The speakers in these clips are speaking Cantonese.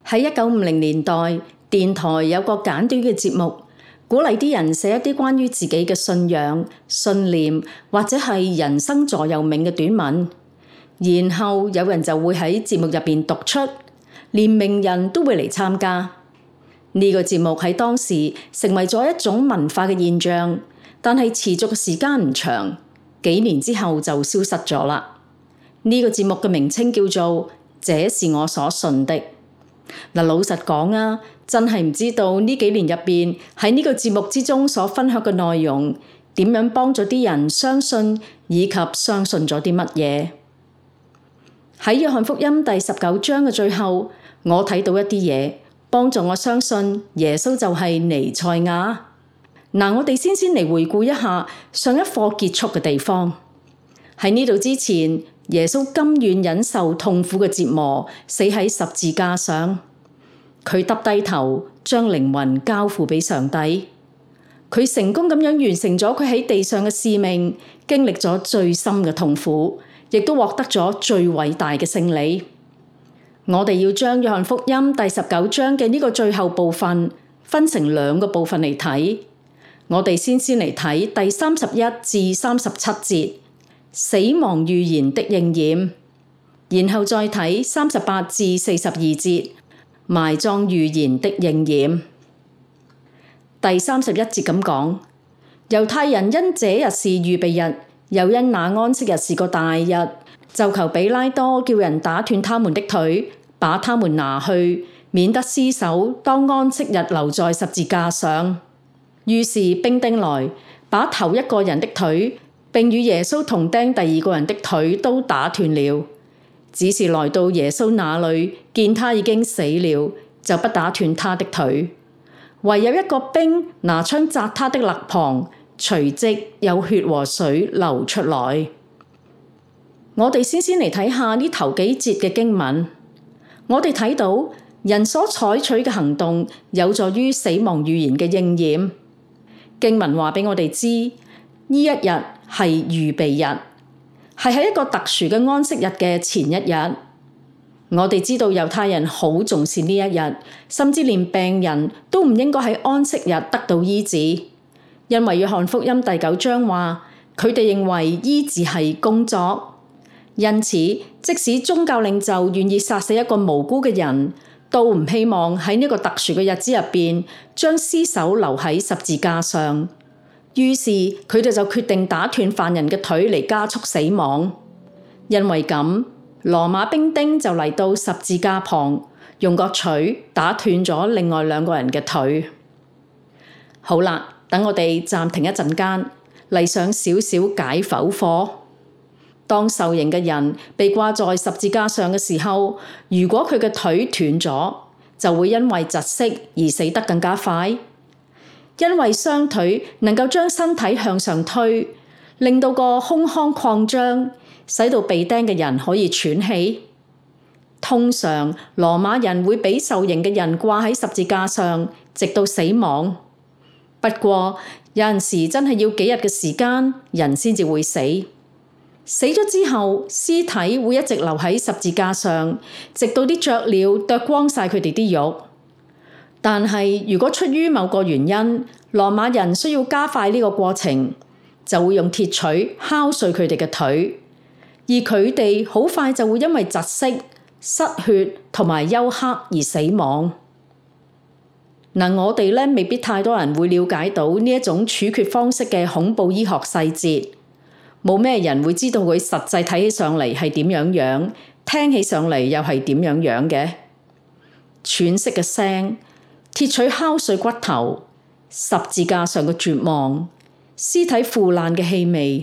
喺1950年代，電台有個簡短嘅節目，鼓勵啲人寫一啲關於自己嘅信仰、信念或者係人生座右銘嘅短文，然後有人就會喺節目入邊讀出，連名人都會嚟參加。呢個節目喺當時成為咗一種文化嘅現象，但係持續嘅時間唔長，幾年之後就消失咗啦。呢個節目嘅名稱叫做《這是我所信的》。老實講啊，真係唔知道呢幾年入邊喺呢個節目之中所分享嘅內容點樣幫咗啲人相信，以及相信咗啲乜嘢。喺約翰福音第19章嘅最後，我睇到一啲嘢幫助我相信耶穌就係彌賽亞。我哋先嚟回顧一下上一課結束嘅地方。喺呢度之前，耶穌甘願忍受痛苦嘅折磨，死喺十字架上。佢耷低頭，將靈魂交付俾上帝。佢成功咁樣完成咗佢喺地上嘅使命，經歷咗最深嘅痛苦，亦都獲得咗最偉大嘅勝利。我哋要將約翰福音第19章嘅呢個最後部分分成2個部分嚟睇。我哋先嚟睇第31至37節，死亡預言的應驗，然後再睇38至42節，埋葬預言的應驗。第31節咁講，猶太人因這日是預備日，又因那安息日是個大日，就求彼拉多叫人打斷他們的腿，把他們拿去，免得屍首當安息日留在十字架上。於是兵丁來，把頭一個人的腿，並與耶穌同釘第二個人的腿都打斷了。只是來到耶穌那裡，見他已經死了，就不打斷他的腿。唯有一個兵拿槍扎他的肋旁，隨即有血和水流出來。我哋先嚟睇下呢頭幾節嘅經文。我哋睇到人所採取嘅行動有助於死亡預言嘅應驗。經文話俾我哋知，呢一日係預備日，係喺一個特殊嘅安息日嘅前一日。我哋知道猶太人好重視呢一日，甚至連病人都唔應該喺安息日得到醫治，因為約翰福音第9章話，佢哋認為醫治係工作。因此，即使宗教領袖願意殺死一個無辜嘅人，都唔希望喺呢個特殊嘅日子入邊將屍首留喺十字架上。於是佢哋就決定打斷犯人嘅腿嚟加速死亡。因為咁，羅馬兵丁就嚟到十字架旁，用個錘打斷咗另外2個人嘅腿。好啦，等我哋暫停一陣間，嚟上少少解剖課。當受刑嘅人被掛在十字架上嘅時候，如果佢嘅腿斷咗，就會因為窒息而死得更加快。因為雙腿能夠將身體向上推，令到個胸腔擴張，使到被釘嘅人可以喘氣。通常羅馬人會俾受刑嘅人掛喺十字架上，直到死亡。不過有陣時真係要幾日嘅時間，人先至會死。死咗之後，屍體會一直留喺十字架上，直到啲雀鳥啄光晒佢哋啲肉。但係如果出於某個原因，羅馬人需要加快呢個過程，就會用鐵錘敲碎佢哋嘅腿，而佢哋好快就會因為窒息、失血同埋休克而死亡。我哋未必太多人會了解到呢一種處決方式嘅恐怖醫學細節。冇咩人會知道佢實際睇起上嚟係點樣，聽起上嚟又係點樣嘅。喘息嘅聲，鐵錘敲碎骨頭，十字架上嘅絕望，屍體腐爛嘅氣味。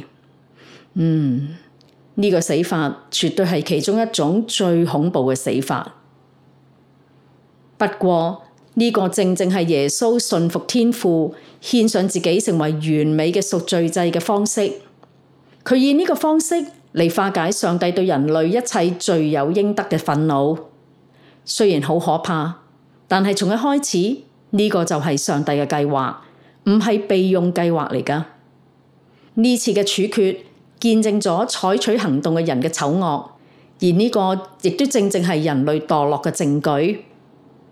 呢個死法絕對係其中一種最恐怖嘅死法。不過呢個正正係耶穌順服天父，獻上自己成為完美嘅贖罪祭嘅方式。佢以呢個方式嚟化解上帝對人類一切罪有應得嘅憤怒。雖然好可怕，但係從一開始呢個就係上帝嘅計劃，唔係備用計劃嚟㗎。呢次嘅處決見證咗採取行動嘅人嘅醜惡，而呢個亦都正正係人類墮落嘅證據。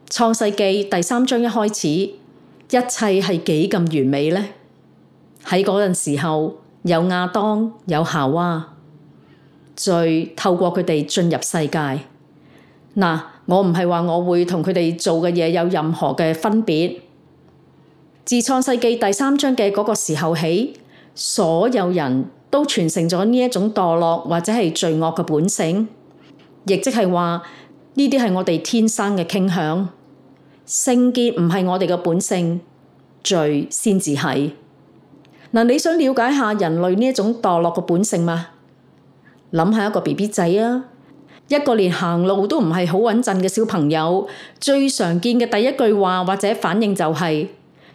創世記第3章一開始，一切係幾咁完美呢？喺嗰陣時候，有亞當，有夏娃，罪透過佢哋進入世界。嗱，我唔係話我會同佢哋做嘅嘢有任何嘅分別。自創世記第3章嘅嗰個時候起，所有人都傳承咗呢一種墮落或者係罪惡嘅本性，亦即係話呢啲係我哋天生嘅傾向。聖潔唔係我哋嘅本性，罪先至係。嗱，你想了解下人類呢一種墮落嘅本性嗎？諗下一個 BB 仔啊，一個連行路都唔係好穩陣嘅小朋友，最常見嘅第一句話或者反應就係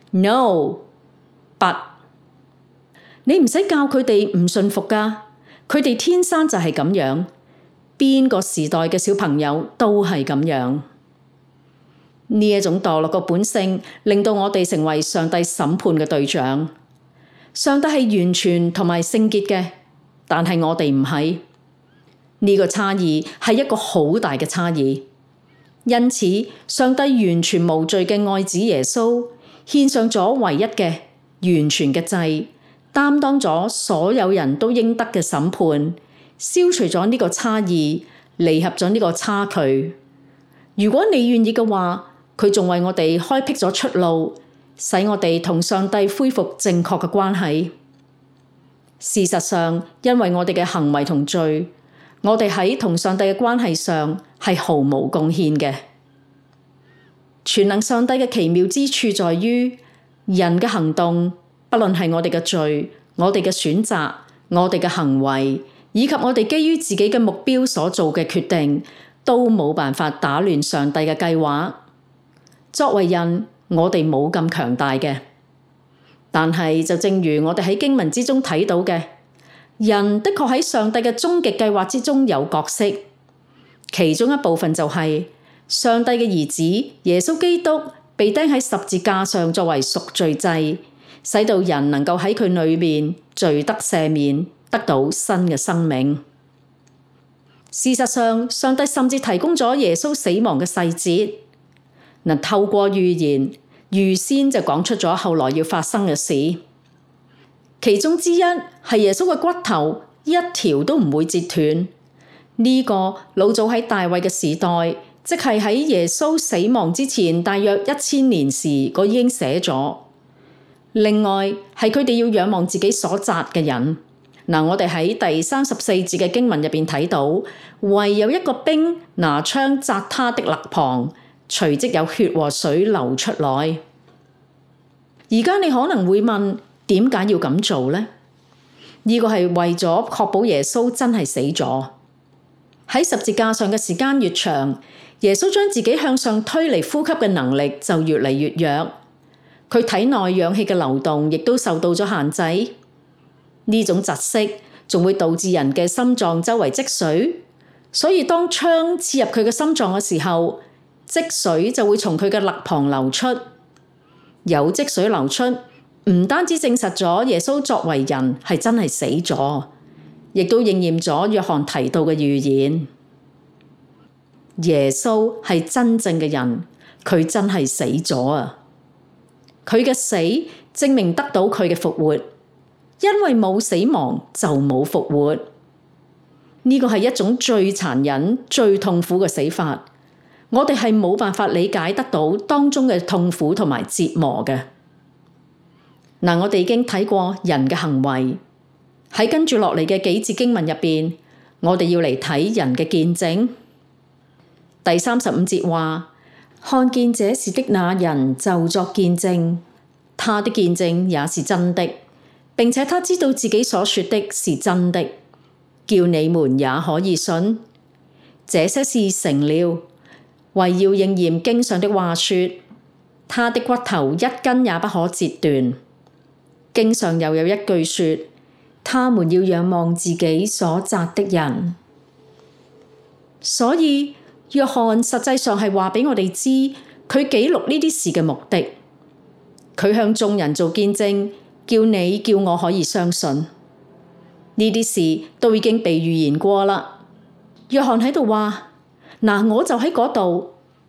No， but 你唔使教佢哋唔順服㗎，佢哋天生就係咁樣，邊個時代嘅小朋友都係咁樣。呢一種墮落嘅本性，令到我哋成為上帝審判嘅對象。上帝係完全同埋聖潔嘅，但係我哋唔係。呢個差異係一個好大嘅差異。因此，上帝完全無罪嘅愛子耶穌，獻上咗唯一嘅完全嘅祭，擔當咗所有人都應得嘅審判，消除咗呢個差異，彌合咗呢個差距。如果你願意嘅話，佢仲為我哋開闢咗出路，使我哋同上帝恢復正確嘅關係。事實上，因為我哋嘅行為同罪，我哋喺同上帝嘅關係上係毫無貢獻嘅。全能上帝嘅奇妙之處在於，人嘅行動，不論係我哋嘅罪、我哋嘅選擇、我哋嘅行為，以及我哋基於自己嘅目標所做嘅決定，都冇辦法打亂上帝嘅計劃。作為人，我哋冇咁強大嘅，但係就正如我哋喺經文之中睇到嘅，人的確喺上帝嘅終極計劃之中有角色，其中一部分就係上帝嘅兒子耶穌基督被釘喺十字架上作為贖罪祭，使到人能夠喺佢裏面罪得赦免，得到新嘅生命。事實上，上帝甚至提供咗耶穌死亡嘅細節，能透過預言預先就講出咗後來要發生嘅事。其中之一係耶穌嘅骨頭一條都唔會折斷。呢個老早喺大衛嘅時代，即係喺耶穌死亡之前大約1000年時，佢已經寫咗。另外係佢哋要仰望自己所扎嘅人。嗱，我哋喺第34節嘅經文入邊睇到，唯有一個兵拿槍扎他的肋旁，隨即有血和水流出來。而家你可能會問，點解要咁做呢？呢個係為咗確保耶穌真係死咗。喺十字架上嘅時間越長，耶穌將自己向上推嚟呼吸嘅能力就越嚟越弱，佢體內氧氣嘅流動亦都受到咗限制。呢種窒息仲會導致人嘅心臟周圍積水，所以當槍刺入佢嘅心臟嘅時候，積水就會從佢嘅肋旁流出。有積水流出，唔單止證實咗耶穌作為人係真係死咗，亦都應驗咗約翰提到嘅預言。耶穌係真正嘅人，佢真係死咗啊！佢嘅死證明得到佢嘅復活，因為冇死亡就冇復活。呢個係一種最殘忍、最痛苦嘅死法。我哋係冇辦法理解得到當中嘅痛苦同埋折磨嘅。嗱，我哋已經睇過人嘅行為，喺跟住落嚟嘅幾節經文入邊，我哋要嚟睇人嘅見證。第35節話，看見這事的那人就作見證，他的見證也是真的，並且他知道自己所說的是真的，叫你們也可以信。這些事成了，為要應驗經上的話說，他的骨頭一根也不可折斷。經上又有一句說，他們要仰望自己所扎的人。所以約翰實際上係話俾我哋知，佢記錄呢啲事嘅目的，佢向眾人做見證，叫你叫我可以相信。呢啲事都已經被預言過啦。約翰喺度話，嗱，我就喺嗰度，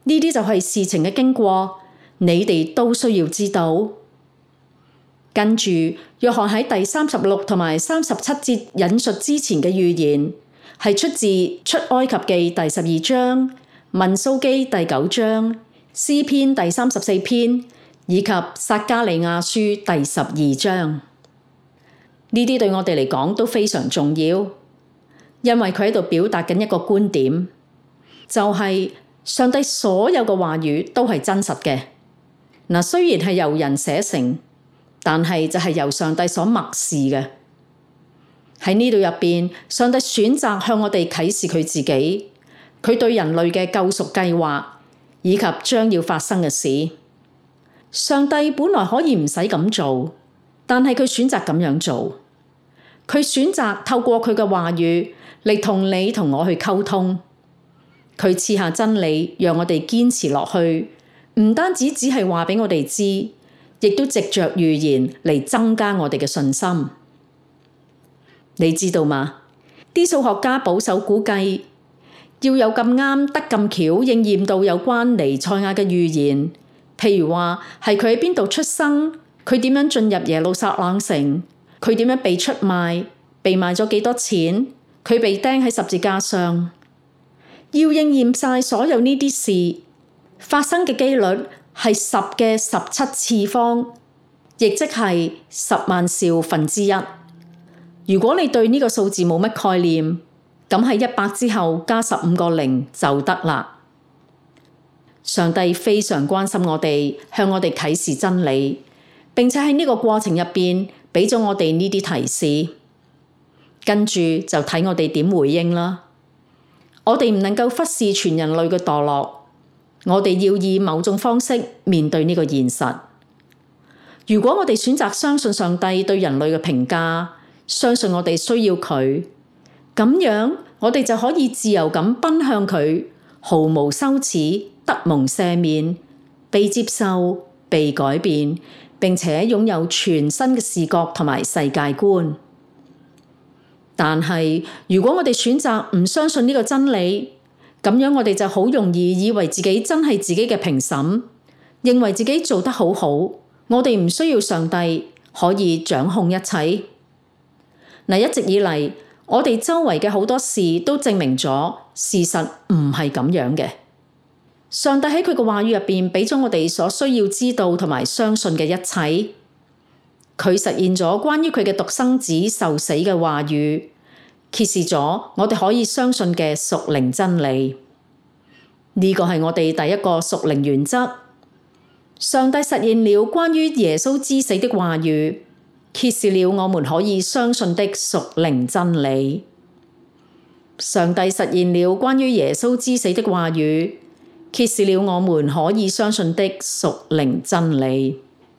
呢啲就係事情嘅經過，你哋都需要知道。跟住，約翰喺第36同埋37節引述之前嘅預言，係出自出埃及記第12章、民數記第9章、詩篇第34篇以及撒迦利亞書第12章。呢啲對我哋嚟講都非常重要，因為佢喺度表達緊一個觀點，就係上帝所有嘅話語都係真實嘅。嗱，雖然係由人寫成，但係就係由上帝所默示嘅。喺呢度入邊，上帝選擇向我哋啟示佢自己，佢對人類嘅救贖計劃以及將要發生嘅事。上帝本來可以唔使咁做，但係佢選擇咁樣做。佢選擇透過佢嘅話語嚟同你同我去溝通。佢賜下真理，讓我哋堅持落去，唔單止只係話俾我哋知，亦都藉着預言嚟增加我哋嘅信心。你知道嗎？啲數學家保守估計，要有咁啱得咁巧應驗到有關彌賽亞嘅預言，譬如話係佢喺邊度出生，佢點樣進入耶路撒冷城，佢點樣被出賣，被賣咗幾多錢，佢被釘喺十字架上，要應驗晒所有呢啲事，發生嘅機率係10嘅17次方，亦即係10萬兆分之一。如果你對呢個數字冇乜概念，咁喺100之後加15個零就得啦。上帝非常關心我哋，向我哋啟示真理，並且喺呢個過程入邊俾咗我哋呢啲提示，跟住就睇我哋點回應啦。我哋唔能夠忽視全人類嘅墮落，我哋要以某種方式面對呢個現實。如果我哋選擇相信上帝對人類嘅評價，相信我哋需要佢，咁樣我哋就可以自由咁奔向佢，毫無羞恥，得蒙赦免，被接受，被改變，並且擁有全新嘅視覺同埋世界觀。但係如果我哋選擇唔相信呢個真理，咁樣我哋就好容易以為自己真係自己嘅評審，認為自己做得好好，我哋唔需要上帝，可以掌控一切。一直以嚟，我哋周圍嘅好多事都證明咗事實唔係咁樣嘅。上帝喺佢嘅話語入邊俾咗我哋所需要知道同埋相信嘅一切。佢實現咗關於佢嘅獨生子受死嘅話語，揭示咗我哋可以相信嘅屬靈真理。呢個係我哋第一個屬靈原則。上帝實現了關於耶穌之死的話語，揭示了我們可以相信的屬靈真理。上帝實現了關於耶穌之死的話語，揭示了我們可以相信的屬靈真理。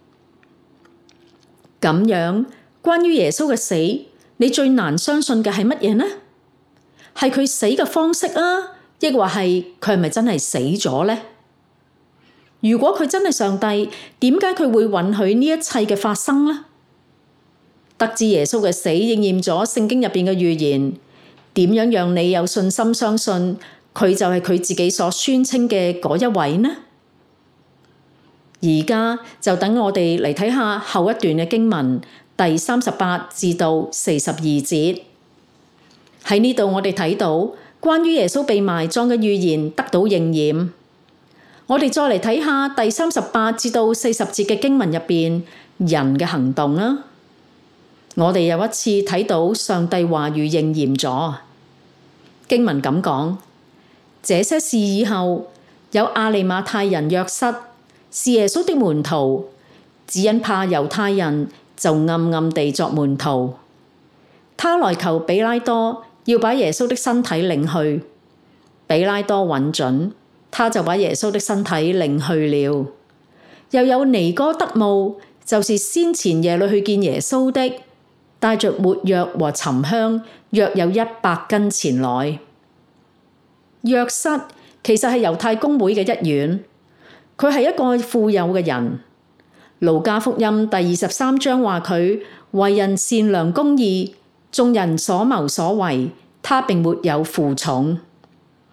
咁樣，關於耶穌嘅死，你最難相信嘅係乜嘢呢？係佢死嘅方式啊，抑或係佢係咪真係死咗呢？如果佢真係上帝，點解佢會允許呢一切嘅發生呢？得知耶穌嘅死應驗咗聖經入邊嘅預言，點樣讓你有信心相信佢就係佢自己所宣稱嘅嗰一位呢？而家就等我哋嚟睇下後一段嘅經文，第38至到42節。喺呢度我哋睇到關於耶穌被埋葬嘅預言得到應驗。我哋再嚟睇下第38至到40節嘅經文入邊人嘅行動啦。我哋又一次睇到上帝話語應驗咗。經文咁講：這些事以後，有亞利馬太人約瑟，是耶穌的門徒，只因怕猶太人，就暗暗地作門徒。他來求比拉多，要把耶穌的身體領去。比拉多允准，他就把耶穌的身體領去了。又有尼哥德慕，就是先前夜裏去見耶穌的，帶着沒藥和沉香，約有100斤前來。約瑟其實係猶太公會嘅一員，佢係一個富有嘅人。路加福音第23章話佢為人善良公義，眾人所謀所為，他並沒有負重。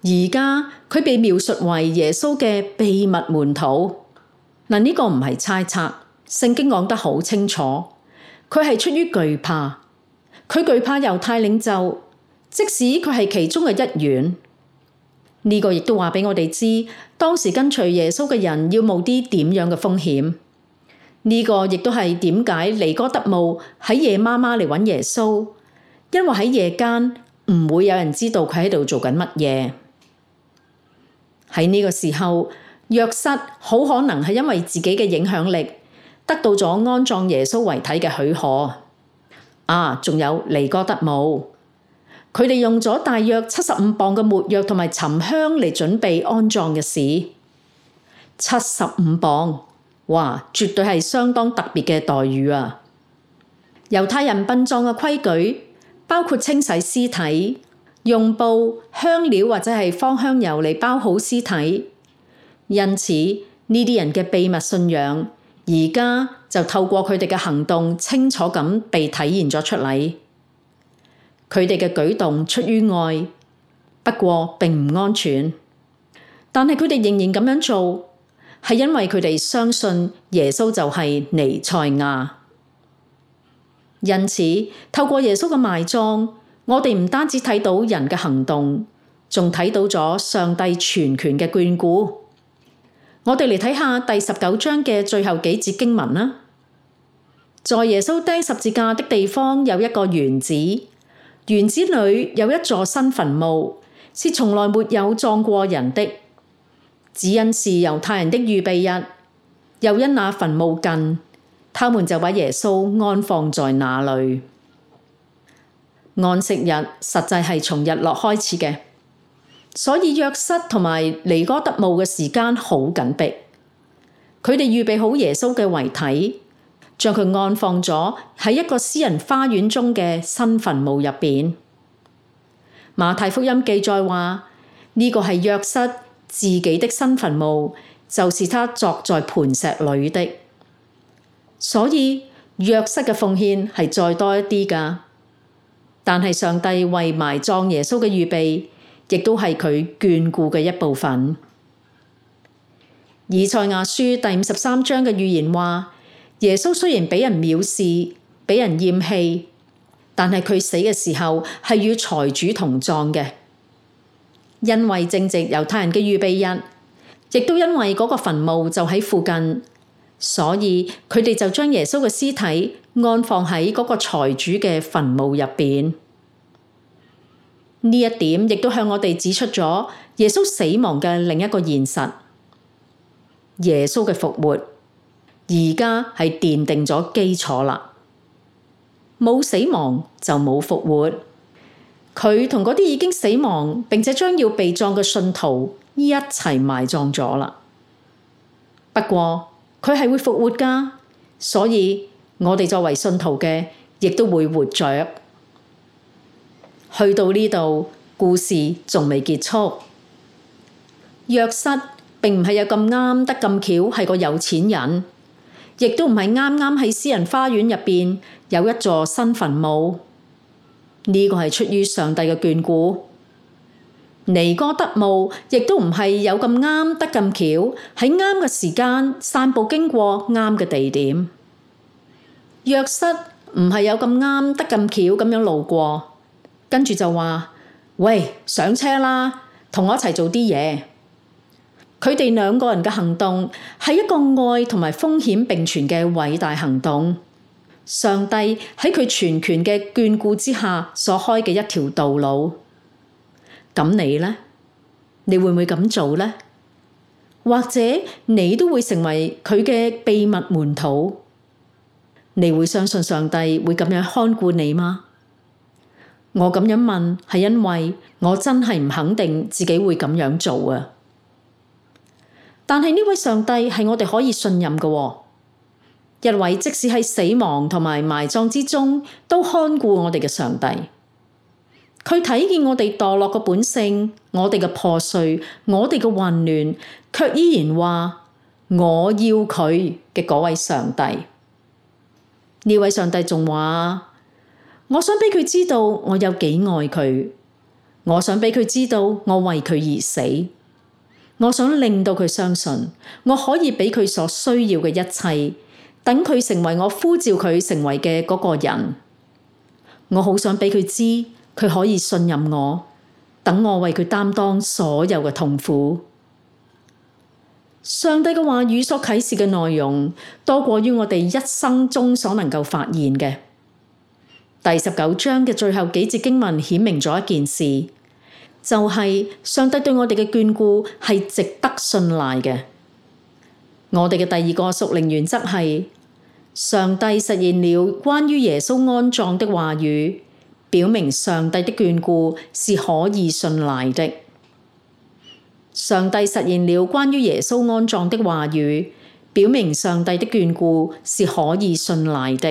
而家佢被描述為耶穌嘅秘密門徒。嗱，呢個唔係猜測，聖經講得好清楚，佢係出於懼怕，佢懼怕猶太領袖，即使佢係其中嘅一員。呢個亦都話俾我哋知，當時跟隨耶穌嘅人要冒啲點樣嘅風險。呢個亦都係點解尼哥底母喺夜媽媽嚟揾耶穌，因為喺夜間唔會有人知道佢喺度做緊乜嘢。喺呢個時候，約瑟好可能係因為自己嘅影響力，得到咗安葬耶穌遺體嘅許可。仲有尼哥底母，佢哋用咗大約75磅嘅沒藥同埋沉香嚟準備安葬嘅事。75磅，哇，絕對係相當特別嘅待遇啊！猶太人殯葬嘅規矩包括清洗屍體，用布、香料或者係芳香油嚟包好屍體。因此呢啲人嘅秘密信仰，而家就透過佢哋嘅行動清楚咁被體現咗出嚟。佢哋嘅舉動出於愛，不過並唔安全。但係佢哋仍然咁樣做，係因為佢哋相信耶穌就係彌賽亞。因此透過耶穌嘅埋葬，我哋唔單止睇到人嘅行動，仲睇到咗上帝全權嘅眷顧。我哋嚟睇下第19章嘅最後幾節經文啦。在耶穌釘十字架的地方有一個園子，園子裏有一座新墳墓，是從來沒有葬過人的。只因是猶太人的預備日，又因那墳墓近，他們就把耶穌安放在那裏。安息日實際係從日落開始嘅，所以約瑟同埋尼哥底母嘅時間好緊迫。佢哋預備好耶穌嘅遺體，將佢安放咗喺一個私人花園中嘅新墳墓入邊。馬太福音記載話，呢個係約瑟自己的新墳墓，就是他鑿在磐石裏的。所以約瑟嘅奉獻係再多一啲㗎，但係上帝為埋葬耶穌嘅預備，亦都係佢眷顧嘅一部分。以賽亞書第53章嘅預言話，耶穌雖然俾人藐視、俾人厭棄，但係佢死嘅時候係與財主同葬嘅。因為正值猶太人嘅預備日，亦都因為嗰個墳墓就喺附近，所以佢哋就將耶穌嘅屍體安放喺嗰個財主嘅墳墓入邊。呢一點亦都向我哋指出咗耶穌死亡嘅另一個現實。耶穌嘅復活而家係奠定咗基礎啦，冇死亡就冇復活。佢同嗰啲已經死亡並且將要被葬嘅信徒一齊埋葬咗啦。不過佢係會復活㗎，所以我哋作為信徒嘅亦都會活着。去到呢度，故事仲未結束。約瑟並唔係有咁啱得咁巧係個有錢人，亦都唔係啱啱喺私人花園入邊有一座新墳墓。呢個係出於上帝嘅眷顧。尼哥底母亦都唔係有咁啱得咁巧喺啱嘅時間散步經過啱嘅地點。約瑟唔係有咁啱得咁巧咁樣路過，跟住就話：喂，上車啦，同我一齊做啲嘢。佢哋兩個人嘅行動係一個愛同埋風險並存嘅偉大行動。上帝喺佢全權嘅眷顧之下所開嘅一條道路。咁你呢？你會唔會咁做呢？或者你都會成為佢嘅秘密門徒？你會相信上帝會咁樣看顧你嗎？我咁樣問係因為我真係唔肯定自己會咁樣做啊！但係呢位上帝係我哋可以信任嘅喎。一位即使喺死亡同埋埋葬之中都看顧我哋嘅上帝，佢睇見我哋墮落嘅本性，我哋嘅破碎，我哋嘅混亂，卻依然話我要佢嘅嗰位上帝。呢位上帝仲話：我想俾佢知道我有幾愛佢， 我想俾佢知道我為佢而死。我想令到佢相信我可以俾佢所需要嘅一切，等佢成為我呼召佢成為嘅嗰個人。我好想俾佢知佢可以信任我，等我為佢擔當所有嘅痛苦。上帝嘅話語所啟示嘅內容多過於我哋一生中所能夠發現嘅。第19章嘅最後幾節經文顯明咗一件事，就係上帝對我哋嘅眷顧係值得信賴嘅。我哋嘅第二個屬靈原則係，上帝實現了關於耶穌安葬的話語，表明上帝的眷顧是可以信賴的。上帝實現了關於耶穌安葬的話語，表明上帝的眷顧是可以信賴的。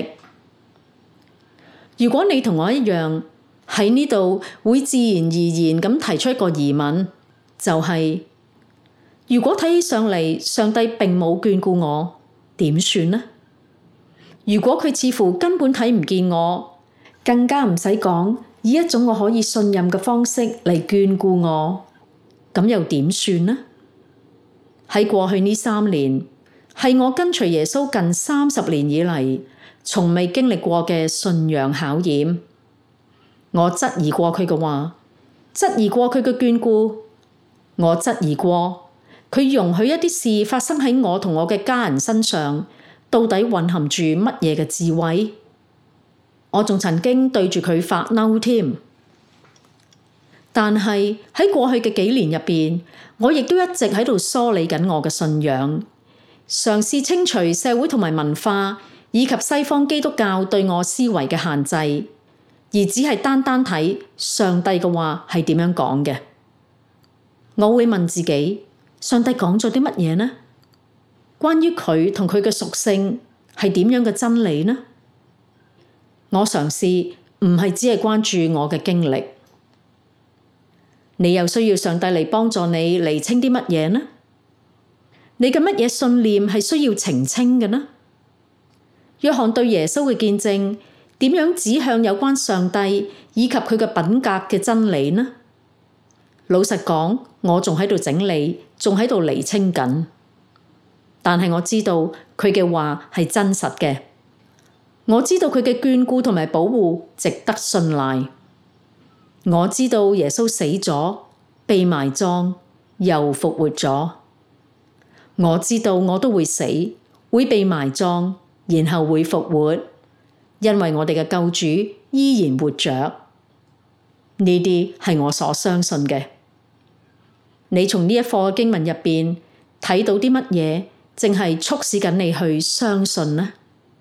如果你同我一樣喺呢度會自然而然咁提出一個疑問，就係如果睇起上嚟上帝並冇眷顧我，點算呢？如果佢似乎根本睇唔見我，更加唔使講以一種我可以信任嘅方式嚟眷顧我，咁又點算呢？喺過去呢3年，係我跟隨耶穌近30年以嚟，從未經歷過嘅信仰考驗。我質疑過佢嘅話，質疑過佢嘅眷顧，我質疑過佢容許一啲事發生喺我同我嘅家人身上，到底蘊含住乜嘢嘅智慧？我仲曾經對住佢發嬲添。但係喺過去嘅幾年入邊，我亦都一直喺度梳理緊我嘅信仰，嘗試清除社會同埋文化以及西方基督教對我思維嘅限制，而只係單單睇上帝嘅話係點樣講嘅。我會問自己，上帝講咗啲乜嘢呢？關於佢同佢嘅屬性係點樣嘅真理呢？我嘗試唔係只係關注我嘅經歷。你又需要上帝嚟幫助你釐清啲乜嘢呢？你嘅乜嘢信念係需要澄清嘅呢？約翰對耶穌嘅見證點樣指向有關上帝以及佢嘅品格嘅真理呢？老實講，我仲喺度整理，仲喺度釐清緊。但係我知道佢嘅話係真實嘅，我知道佢嘅眷顧同埋保護值得信賴。我知道耶穌死咗，被埋葬，又復活咗。我知道我都會死，會被埋葬，然後會復活，因為我哋嘅救主依然活着。呢啲係我所相信嘅。你從呢一課經文入邊睇到啲乜嘢，正係促使緊你去相信呢？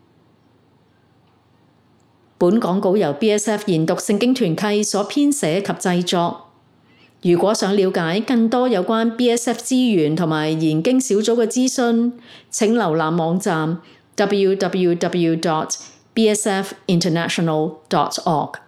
本講稿由 BSF 研讀聖經團契所編寫及製作。如果想了解更多有關 BSF 資源同埋研經小組嘅資訊，請瀏覽網站 www.bsfinternational.org。